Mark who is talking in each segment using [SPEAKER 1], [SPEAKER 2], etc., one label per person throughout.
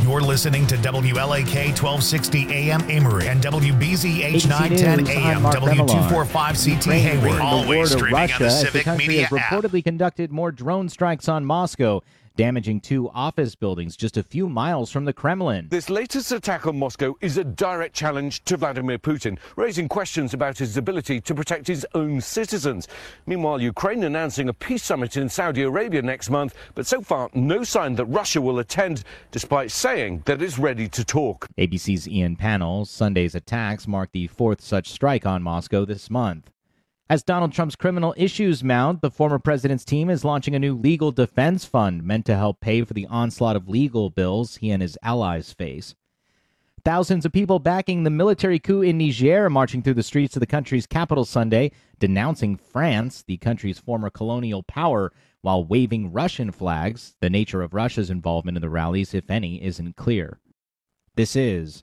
[SPEAKER 1] You're listening to WLAK 1260 AM Amory and WBZH 910 AM W245CT Hayward. Always streaming on the Civic
[SPEAKER 2] the country
[SPEAKER 1] Media
[SPEAKER 2] has reportedly conducted more drone strikes on Moscow, damaging 2 office buildings just a few miles from the Kremlin.
[SPEAKER 3] This latest attack on Moscow is a direct challenge to Vladimir Putin, raising questions about his ability to protect his own citizens. Meanwhile, Ukraine announcing a peace summit in Saudi Arabia next month, but so far no sign that Russia will attend, despite saying that it's ready to talk.
[SPEAKER 2] ABC's Ian Pannell, Sunday's attacks mark the 4th such strike on Moscow this month. As Donald Trump's criminal issues mount, the former president's team is launching a new legal defense fund meant to help pay for the onslaught of legal bills he and his allies face. Thousands of people backing the military coup in Niger marching through the streets of the country's capital Sunday, denouncing France, the country's former colonial power, while waving Russian flags. The nature of Russia's involvement in the rallies, if any, isn't clear. This is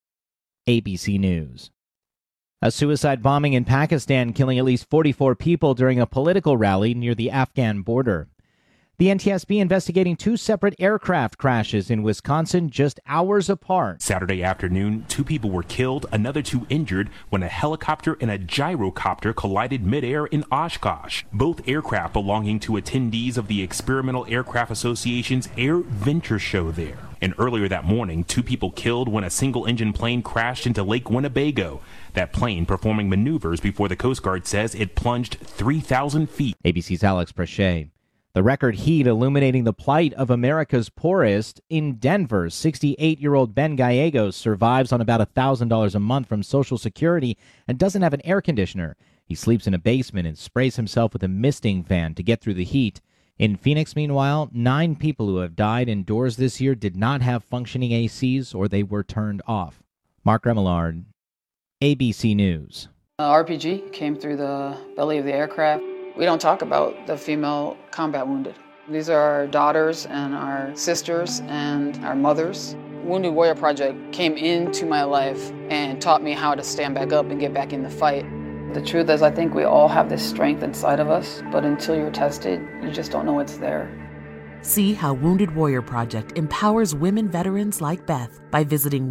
[SPEAKER 2] ABC News. A suicide bombing in Pakistan killing at least 44 people during a political rally near the Afghan border. The NTSB investigating 2 separate aircraft crashes in Wisconsin just hours apart.
[SPEAKER 4] Saturday afternoon, 2 people were killed, another 2 injured when a helicopter and a gyrocopter collided midair in Oshkosh. Both aircraft belonging to attendees of the Experimental Aircraft Association's Air Venture show there. And earlier that morning, 2 people killed when a single-engine plane crashed into Lake Winnebago. That plane performing maneuvers before the Coast Guard says it plunged 3,000 feet.
[SPEAKER 2] ABC's Alex Preche. The record heat illuminating the plight of America's poorest. In Denver, 68-year-old Ben Gallegos survives on about $1,000 a month from Social Security and doesn't have an air conditioner. He sleeps in a basement and sprays himself with a misting fan to get through the heat. In Phoenix, meanwhile, 9 people who have died indoors this year did not have functioning ACs or they were turned off. Mark Remillard, ABC News.
[SPEAKER 5] RPG came through the belly of the aircraft. We don't talk about the female combat wounded. These are our daughters and our sisters and our mothers. Wounded Warrior Project came into my life and taught me how to stand back up and get back in the fight. The truth is, I think we all have this strength inside of us, but until you're tested, you just don't know it's there.
[SPEAKER 6] See how Wounded Warrior Project empowers women veterans like Beth by visiting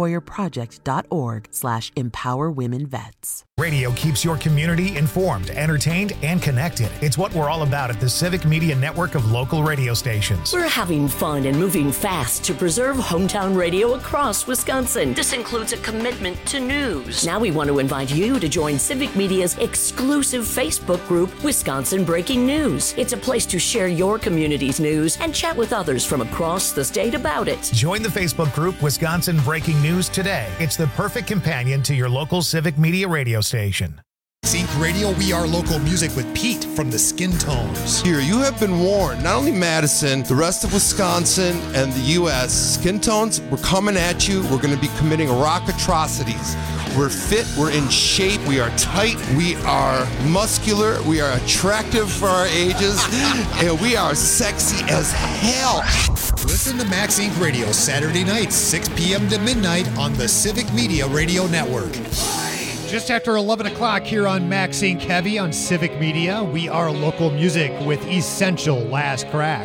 [SPEAKER 6] woundedwarriorproject.org/empowerwomenvets.
[SPEAKER 1] Radio keeps your community informed, entertained, and connected. It's what we're all about at the Civic Media Network of local radio stations.
[SPEAKER 7] We're having fun and moving fast to preserve hometown radio across Wisconsin. This includes a commitment to news. Now we want to invite you to join Civic Media's exclusive Facebook group, Wisconsin Breaking News. It's a place to share your community's news and chat with others from across the state about it.
[SPEAKER 1] Join the Facebook group Wisconsin Breaking News today. It's the perfect companion to your local Civic Media radio station.
[SPEAKER 8] Sync Radio, we are local music with Pete from the Skin Tones.
[SPEAKER 9] Here, you have been warned, not only Madison, the rest of Wisconsin and the U.S. Skin Tones, we're coming at you. We're going to be committing rock atrocities. We're fit, we're in shape, we are tight, we are muscular, we are attractive for our ages, and we are sexy as hell.
[SPEAKER 8] Listen to Max Inc. Radio Saturday nights, 6 p.m. to midnight on the Civic Media Radio Network. Just after 11 o'clock here on Max Inc. Heavy on Civic Media, we are local music with Essential Last Crack.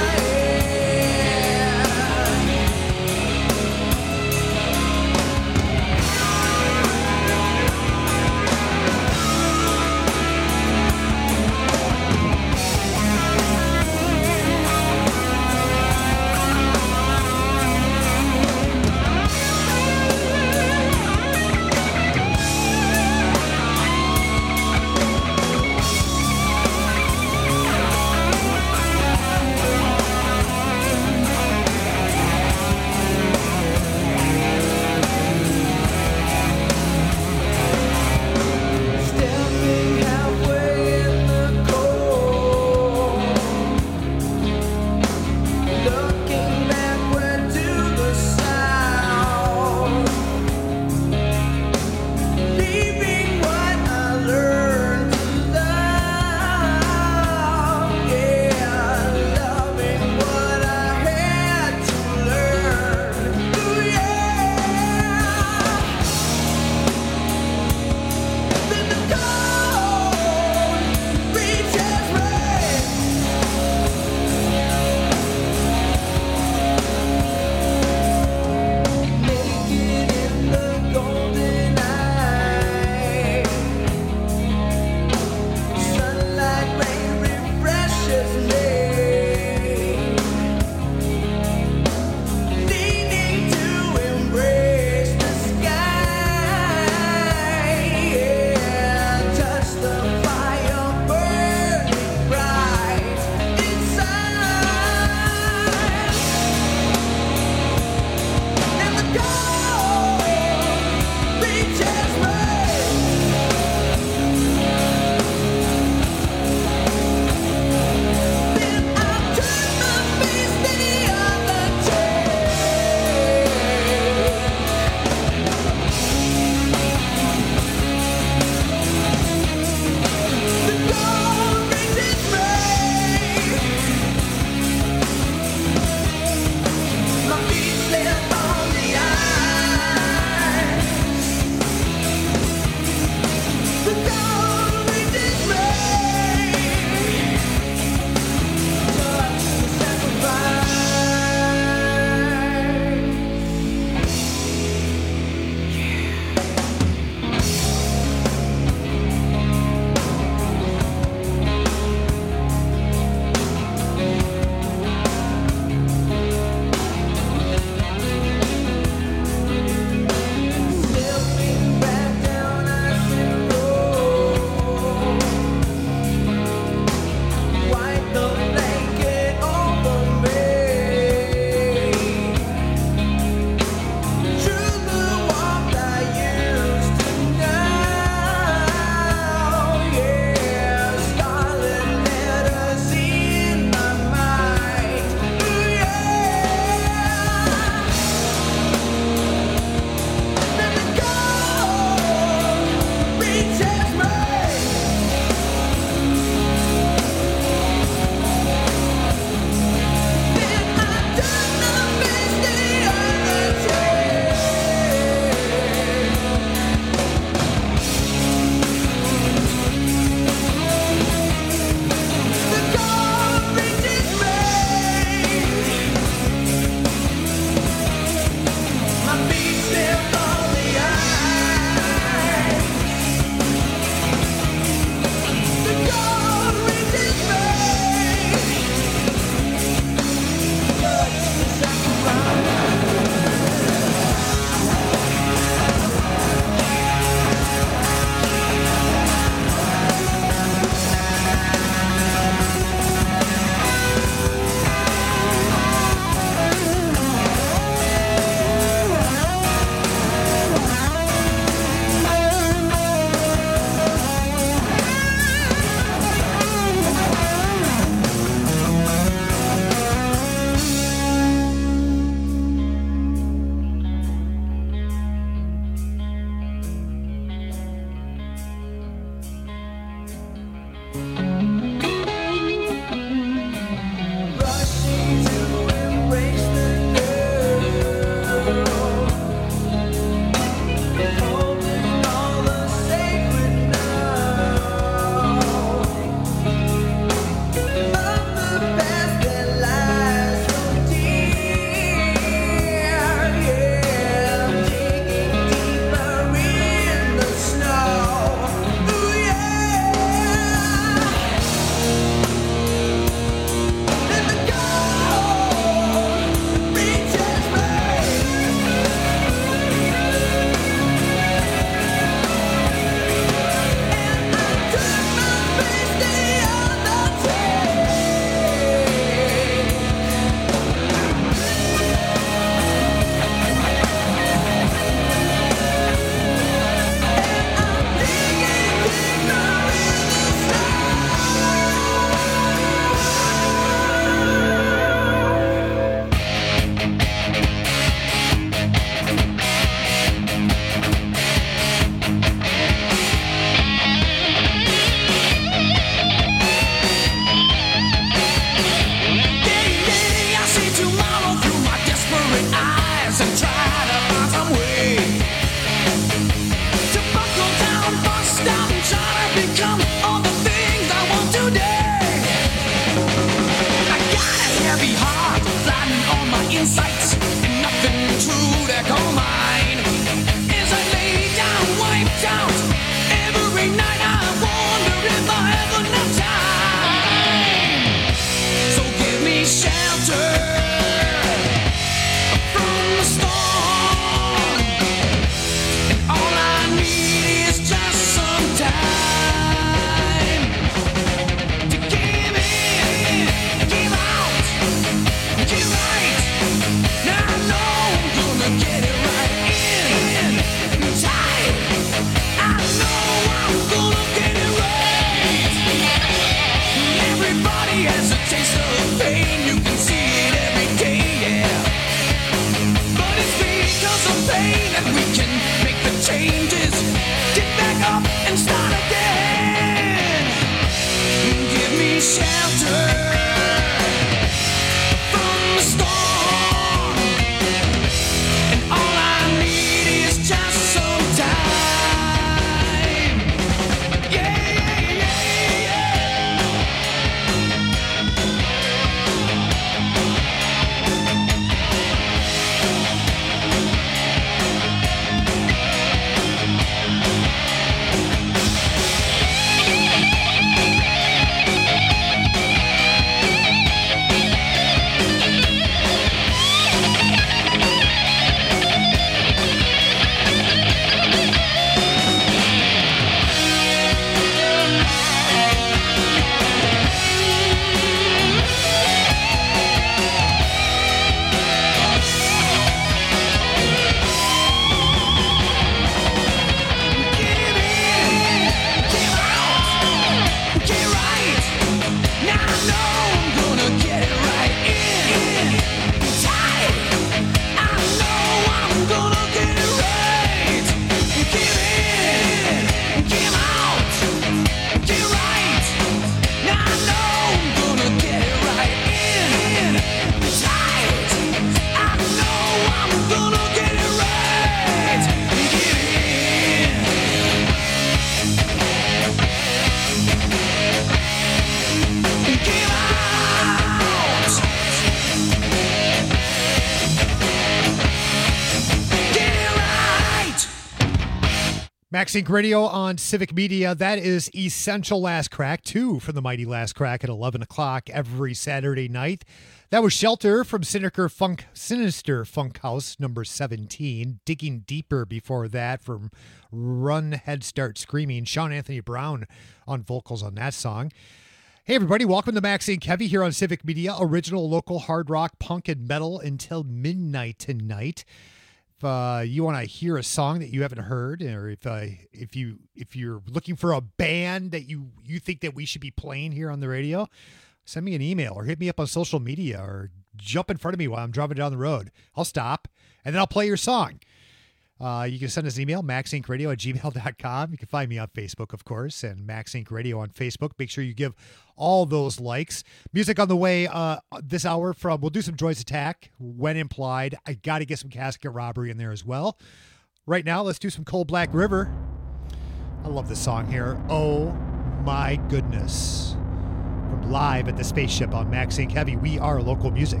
[SPEAKER 8] MaxInc Radio on Civic Media. That is Essential Last Crack, 2 from the mighty Last Crack at 11 o'clock every Saturday night. That was Shelter from Sinister Funk House, number 17. Digging Deeper before that from Run, Head Start, Screaming. Sean Anthony Brown on vocals on that song. Hey, everybody. Welcome to MaxInc Heavy here on Civic Media. Original local hard rock, punk, and metal until midnight tonight. If you want to hear a song that you haven't heard, or if you're looking for a band that you think that we should be playing here on the radio, send me an email or hit me up on social media or jump in front of me while I'm driving down the road. I'll stop, and then I'll play your song. You can send us an email, maxincradio@gmail.com. You can find me on Facebook, of course, and MaxInc Radio on Facebook. Make sure you give all those likes. Music on the way this hour from, we'll do some Joy's Attack, When Implied. I got to get some Casket Robbery in there as well. Right now, let's do some Cold Black River. I love this song here. Oh, my goodness. From live at the Spaceship on MaxInc Heavy, we are local music.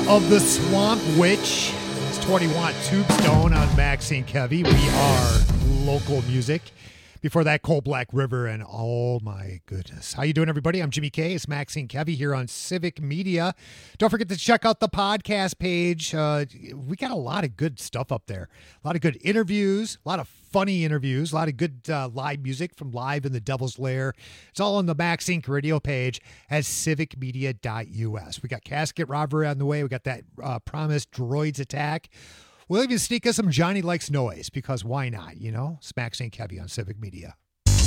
[SPEAKER 8] of the Swamp Witch. It's 21 Tombstone on Maxine Kevy. We are local music. Before that, Coal Black River, and oh my goodness. How you doing, everybody? I'm Jimmy K. It's Maxine Kevy here on Civic Media. Don't forget to check out the podcast page. We got a lot of good stuff up there. A lot of good interviews, a lot of funny interviews, a lot of good live music from Live in the Devil's Lair. It's all on the Maxine Radio page at civicmedia.us. We got Casket Robbery on the way. We got that Promised Droids Attack. We'll even sneak us some Johnny Likes Noise, because why not, you know? It's Maxine Kevy on Civic Media.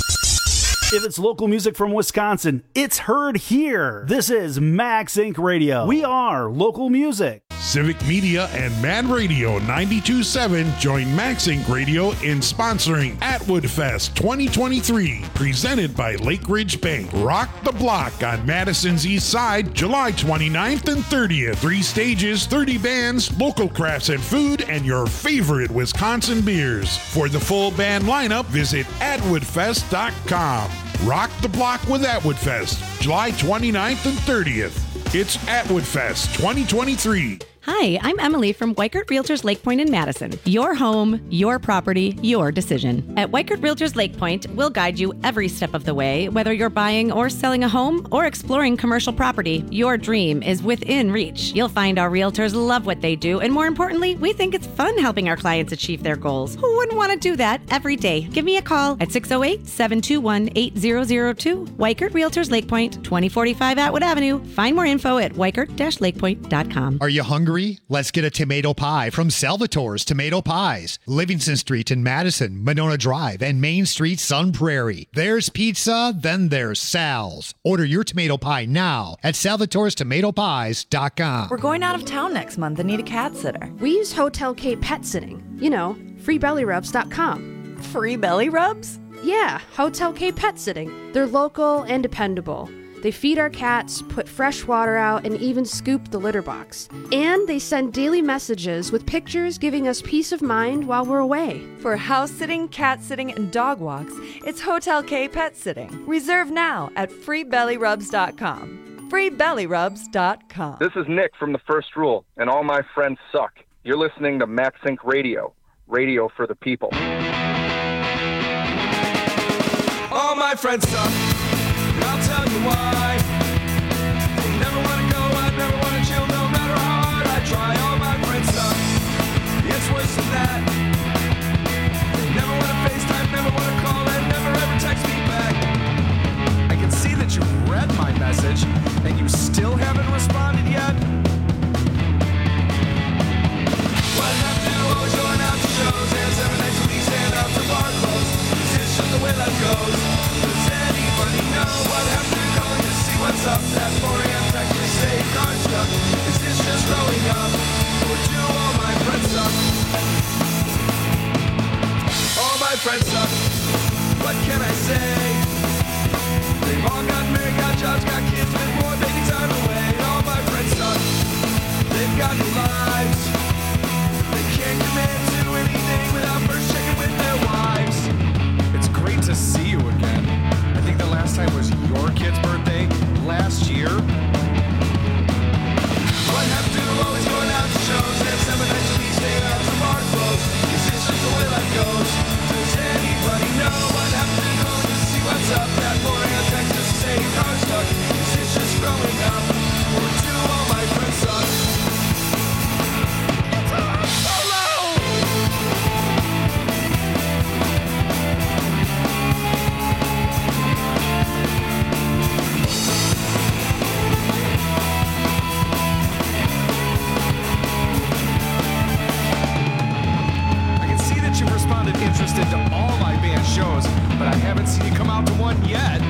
[SPEAKER 10] If it's local music from Wisconsin, it's heard here. This is Max Inc. Radio. We are local music.
[SPEAKER 11] Civic Media and Mad Radio 92.7 join Max Inc. Radio in sponsoring Atwood Fest 2023, presented by Lake Ridge Bank. Rock the Block on Madison's East Side, July 29th and 30th. 3 stages, 30 bands, local crafts and food, and your favorite Wisconsin beers. For the full band lineup, visit atwoodfest.com. Rock the Block with Atwood Fest, July 29th and 30th. It's Atwood Fest 2023.
[SPEAKER 12] Hi, I'm Emily from Weichert Realtors Lake Point in Madison. Your home, your property, your decision. At Weichert Realtors Lake Point, we'll guide you every step of the way. Whether you're buying or selling a home or exploring commercial property, your dream is within reach. You'll find our realtors love what they do, and more importantly, we think it's fun helping our clients achieve their goals. Who wouldn't want to do that every day? Give me a call at 608-721-8002. Weichert Realtors Lake Point, 2045 Atwood Avenue. Find more info at weichert-lakepoint.com.
[SPEAKER 8] Are you hungry? Let's get a tomato pie from Salvatore's Tomato Pies. Livingston Street in Madison, Monona Drive, and Main Street, Sun Prairie. There's pizza, then there's Sal's. Order your tomato pie now at salvatorestomatopies.com.
[SPEAKER 13] We're going out of town next month and need a cat sitter.
[SPEAKER 14] We use Hotel K Pet Sitting. You know, freebellyrubs.com.
[SPEAKER 13] Free belly rubs?
[SPEAKER 14] Yeah, Hotel K Pet Sitting. They're local and dependable. They feed our cats, put fresh water out, and even scoop the litter box. And they send daily messages with pictures giving us peace of mind while we're away.
[SPEAKER 13] For house sitting, cat sitting, and dog walks, it's Hotel K Pet Sitting. Reserve now at freebellyrubs.com. freebellyrubs.com.
[SPEAKER 15] This is Nick from The First Rule, and all my friends suck. You're listening to Max Inc. Radio. Radio for the people.
[SPEAKER 16] All my friends suck. I'll tell you why. They never want to go, I never want to chill, no matter how hard I try. All my friends suck. It's worse than that. They never want to FaceTime, never want to call, and never ever text me back. I can see that you read my message, and you still haven't responded yet. What have to do, always going out to shows, and 7 nights a week, stand out to bar close. This is just the way life goes. Anybody know what happened to calling to see what's up? That 4 a.m. text to say car stuck. Is this just growing up? Or do all my friends suck? All my friends suck. What can I say? They've all got married, got jobs, got kids, with more baby time away. All my friends suck. They've got new lives. They can't commit to anything without first checking with their wives. It's great to see you again. I think the last time was your kid's birthday last year. What have to do, always going out to shows, and 7 nights a week, staying out to bar close. Is this just the way life goes? Does anybody know what happened to go to see what's up? That 4 a.m. text to say car stuck. Is this just growing up? Or do all my friends suck? Interested to all my band shows, but I haven't seen you come out to one yet.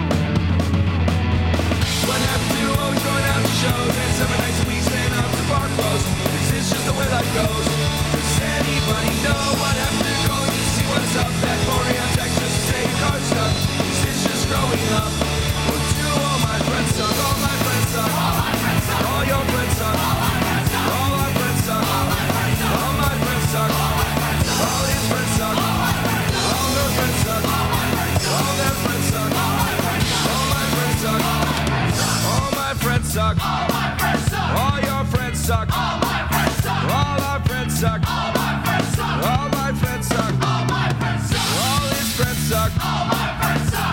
[SPEAKER 16] What happened to always going out to shows, and 7 nights a week, staying out to bar close? Is this just the way life goes? Does anybody know what happened to calling to see what's up? That 4 a.m. text just to say your car's stuck. Is this just growing up? Or do all my friends suck? All my friends suck. All my friends suck. All your friends suck. All my friends suck. All our friends suck. All my friends suck. All my friends suck. All my friends suck. All his friends suck. All my friends suck. All her friends suck. All my friends suck. All their friends suck. All my friends suck.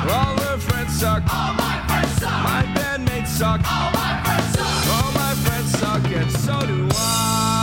[SPEAKER 16] All her friends suck. All my friends suck. My bandmates suck. All my friends suck. All my friends suck, and so do I.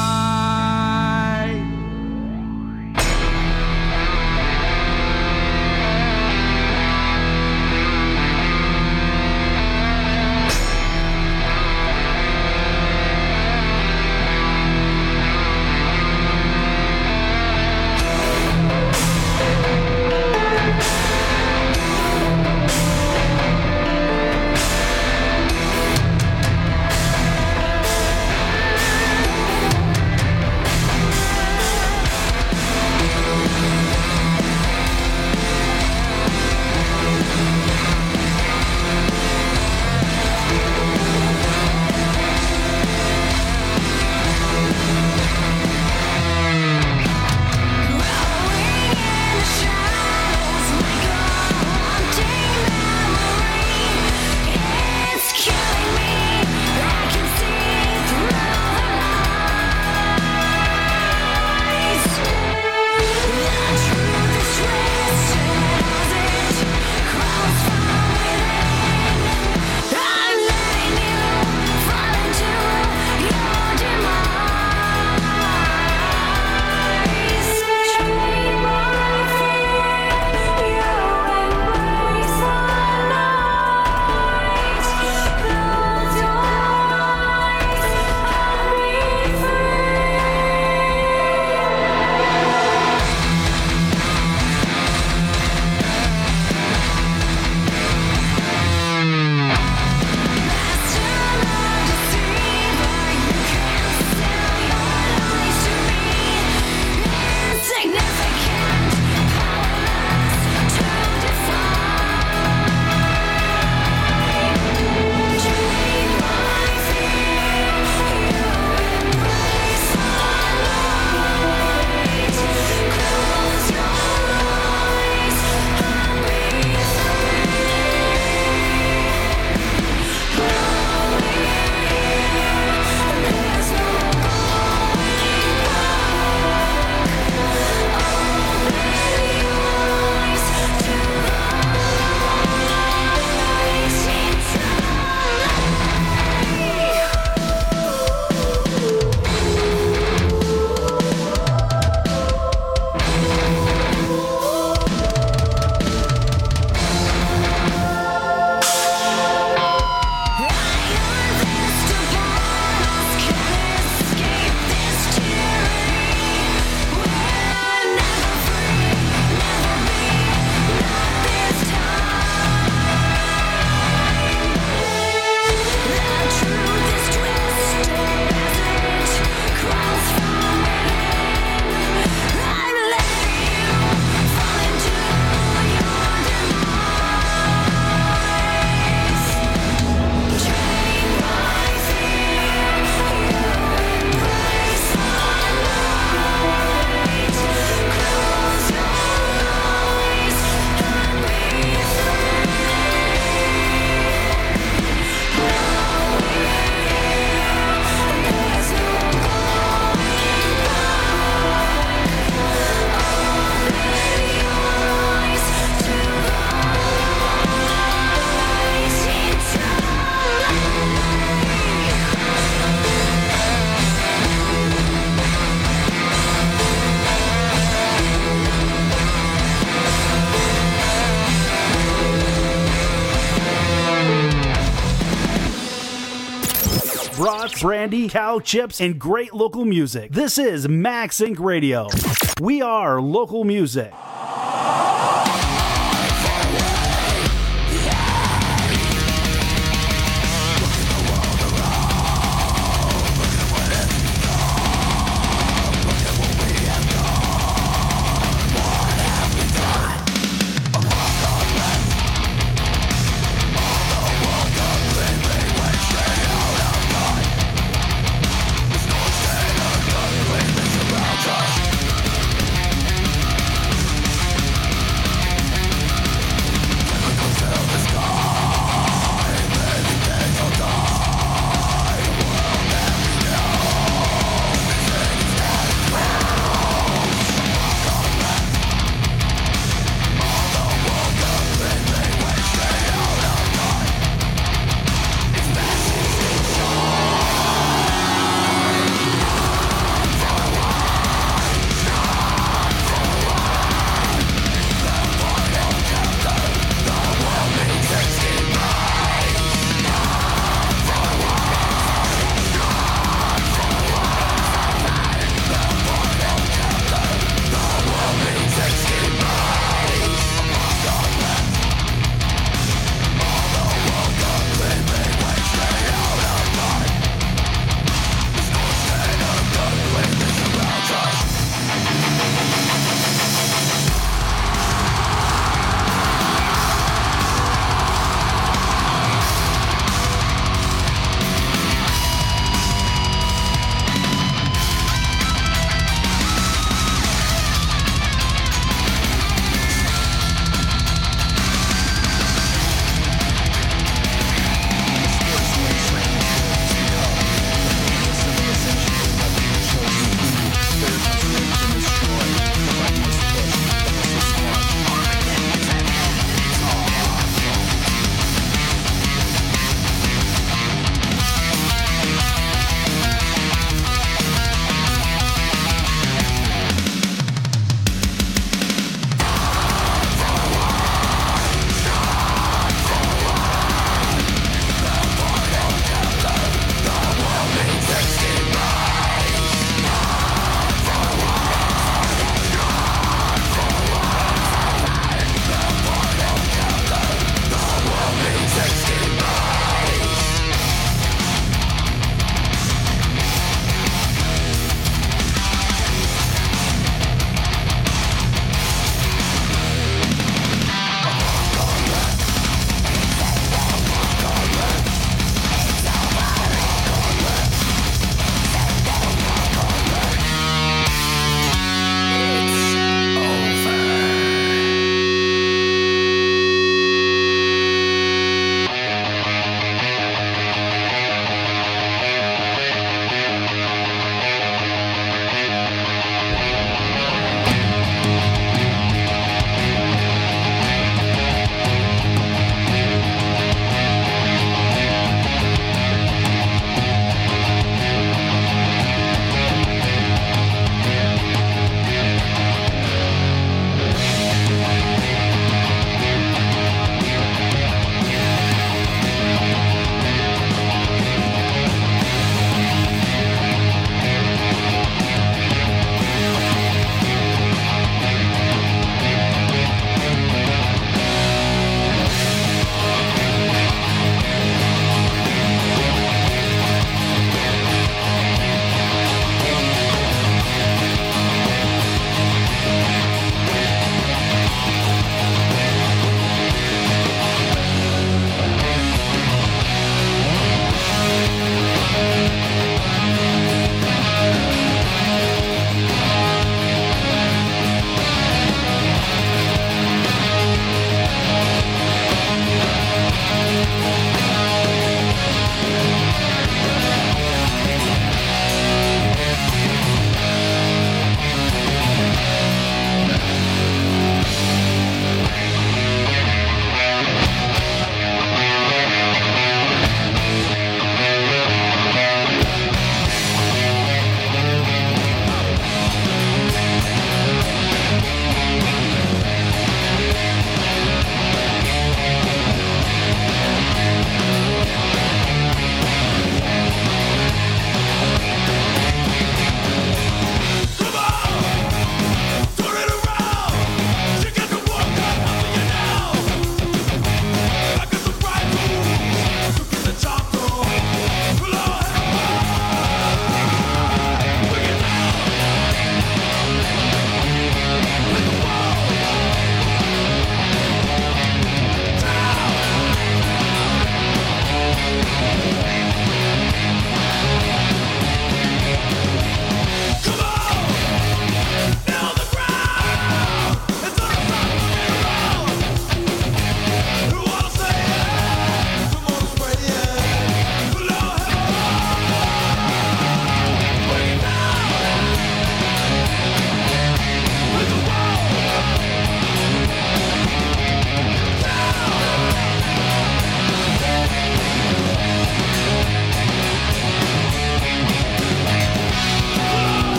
[SPEAKER 10] brats, brandy, cow chips, and great local music. This is Max Inc. Radio. We are local music.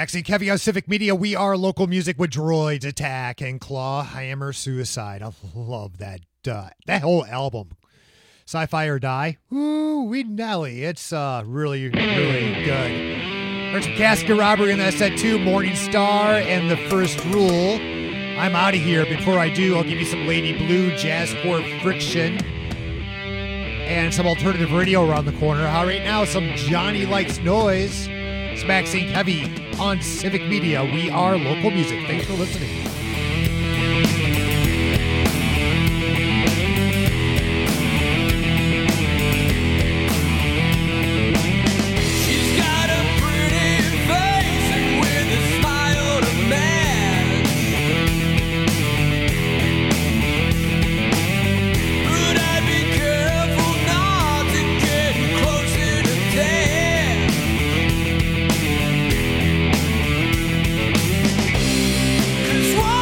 [SPEAKER 8] Maxine Kevy on Civic Media. We are local music with Droids Attack and Claw Hammer Suicide. I love that whole album. Sci-Fi or Die. Ooh, we Nelly. It's really, really good. There's some Casket Robbery in that set too. Morning Star and The First Rule. I'm out of here. Before I do, I'll give you some Lady Blue, Jazzcore Friction, and some alternative radio around the corner. How right now, some Johnny Likes Noise. It's Maxine Heavy on Civic Media. We are local music. Thanks for listening.
[SPEAKER 16] Whoa!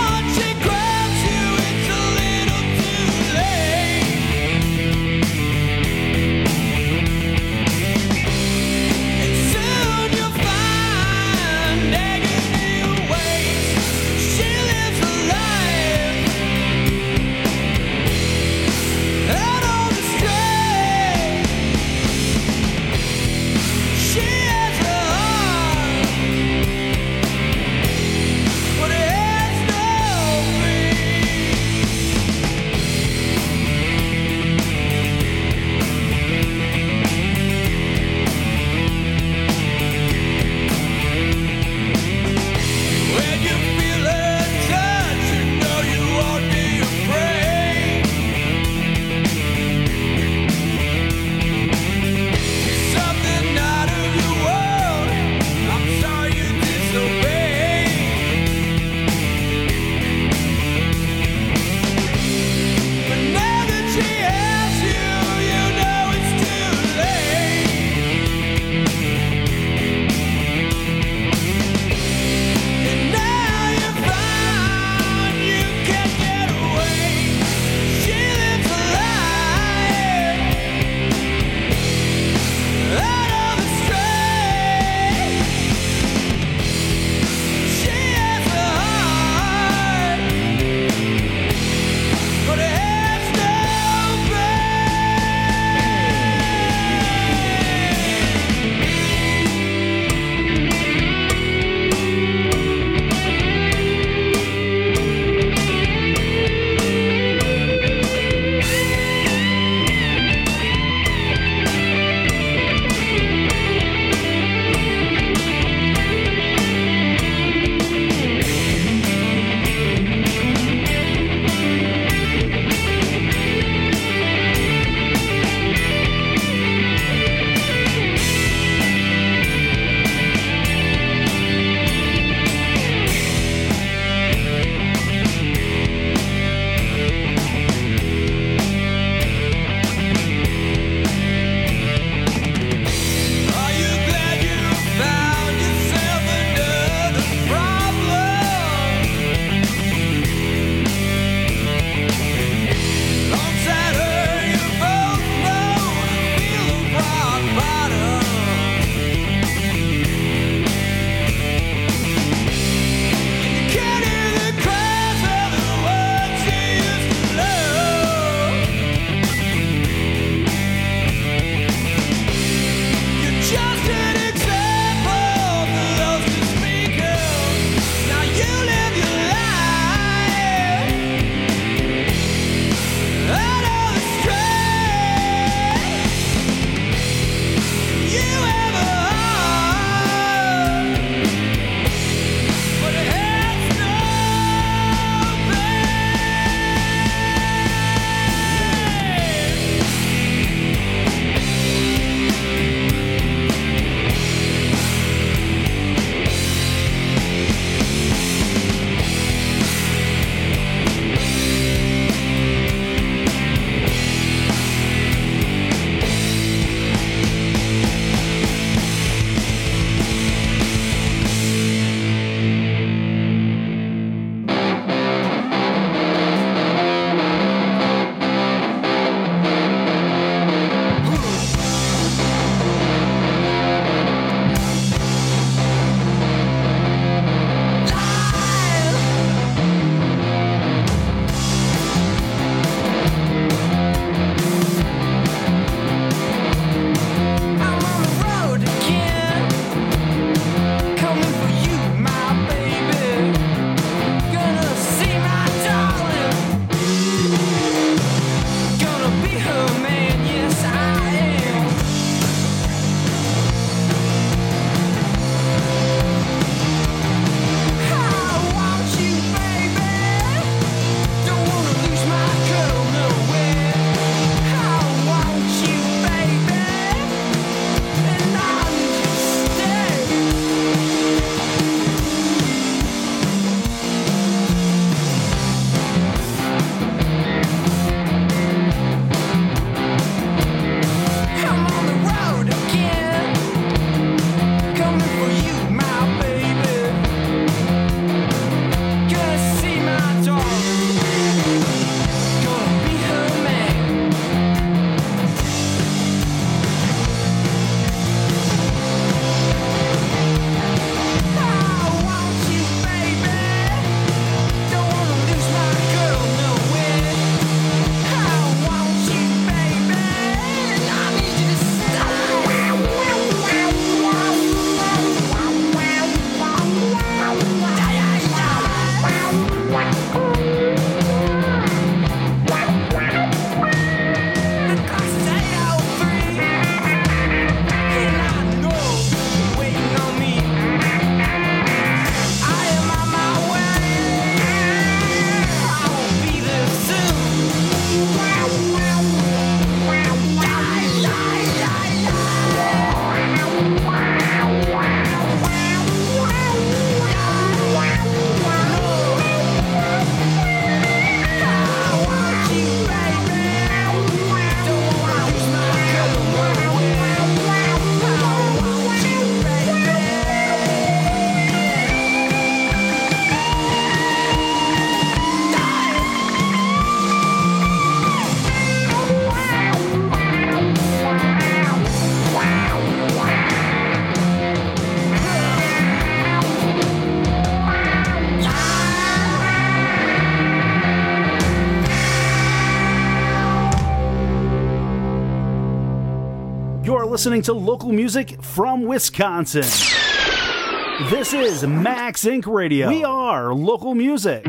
[SPEAKER 10] You're listening to local music from Wisconsin. This is Max Inc. Radio. We are local music.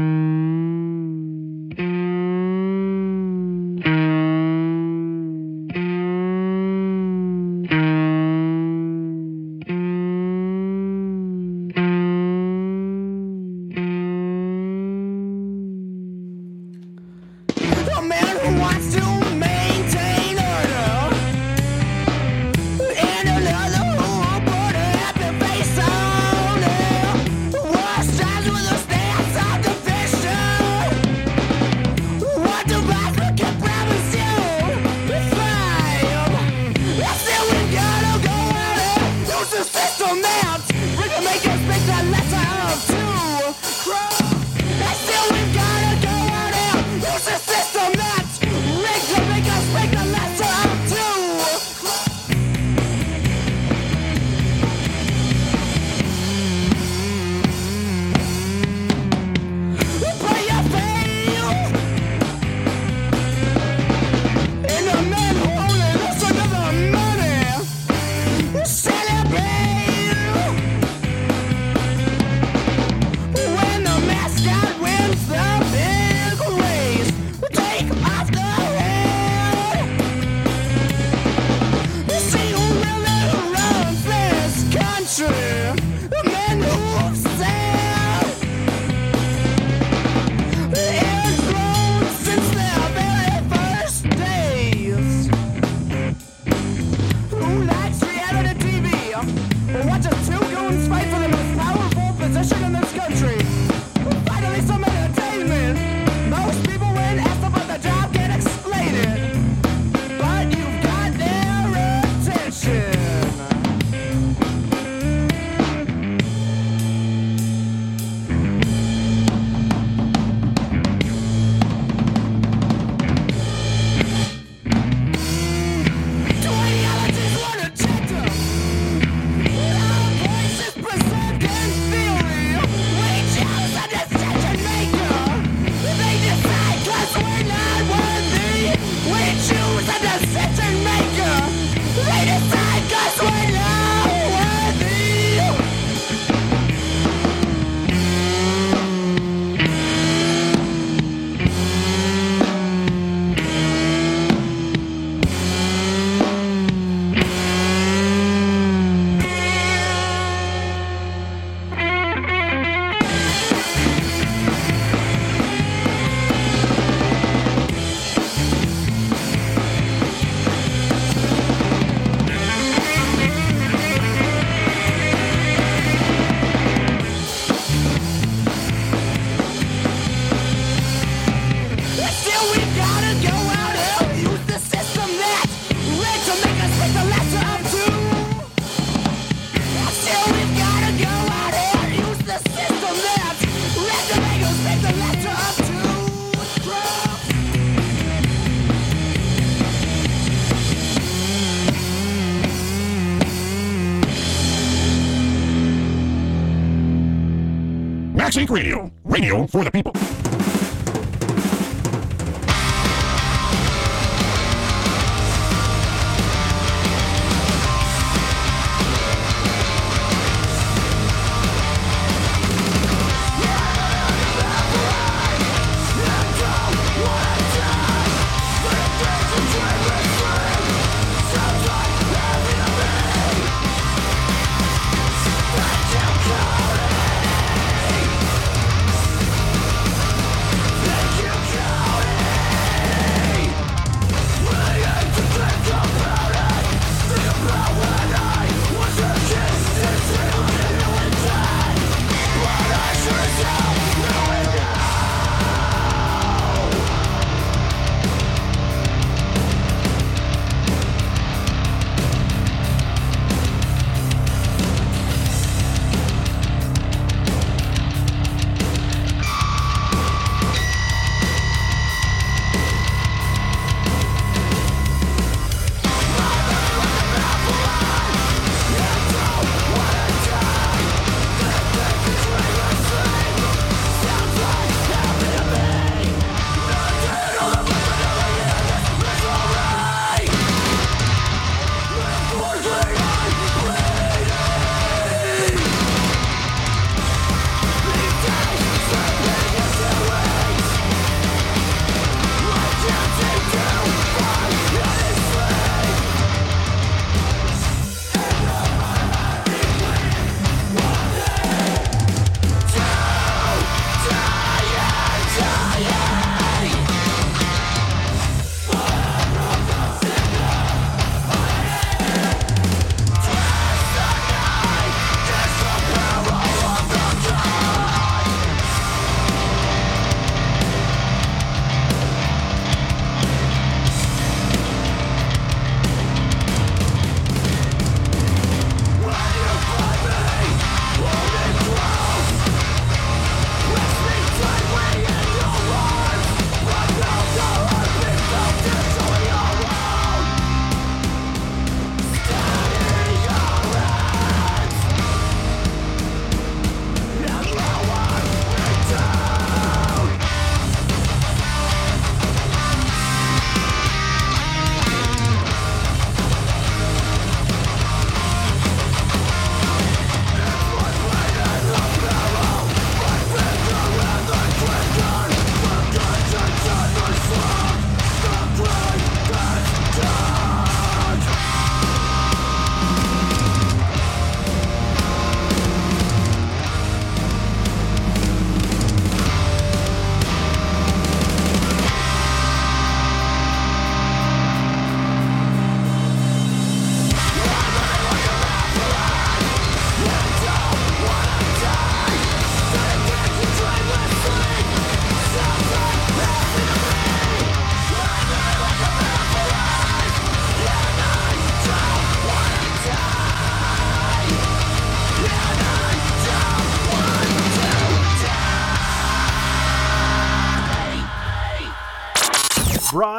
[SPEAKER 11] Max Inc. Radio. Radio for the people.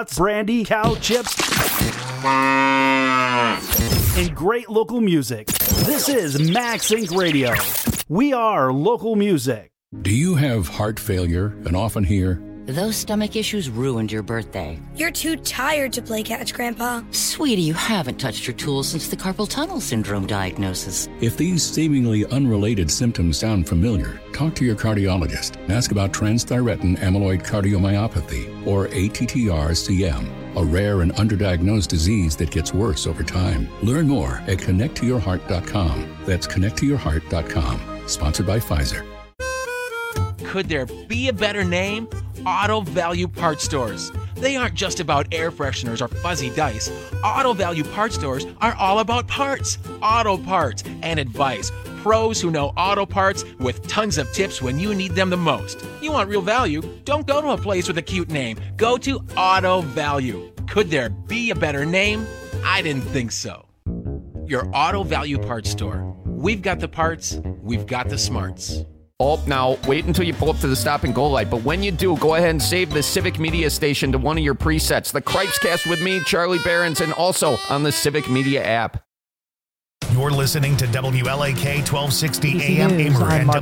[SPEAKER 10] brats, brandy, cow chips, and great local music. This is Max Inc. Radio. We are local music.
[SPEAKER 17] Do you have heart failure and often hear,
[SPEAKER 18] "Those stomach issues ruined your birthday"?
[SPEAKER 19] "You're too tired to play catch, Grandpa."
[SPEAKER 18] Sweetie, you haven't touched your tools since the carpal tunnel syndrome diagnosis.
[SPEAKER 17] If these seemingly unrelated symptoms sound familiar, talk to your cardiologist and ask about transthyretin amyloid cardiomyopathy, or ATTR-CM, a rare and underdiagnosed disease that gets worse over time. Learn more at connecttoyourheart.com. That's connecttoyourheart.com. Sponsored by Pfizer.
[SPEAKER 20] Could there be a better name? Auto Value Parts Stores. They aren't just about air fresheners or fuzzy dice. Auto Value Parts Stores are all about parts, auto parts, and advice. Pros who know auto parts with tons of tips when you need them the most. You want real value? Don't go to a place with a cute name. Go to Auto Value. Could there be a better name? I didn't think so. Your Auto Value Parts Store. We've got the parts, we've got the smarts.
[SPEAKER 21] Oh, now, wait until you pull up to the stop and go light. But when you do, go ahead and save the Civic Media station to one of your presets. The Cripescast with me, Charlie Behrens, and also on the Civic Media app.
[SPEAKER 1] You're listening to WLAK 1260 AM Amory and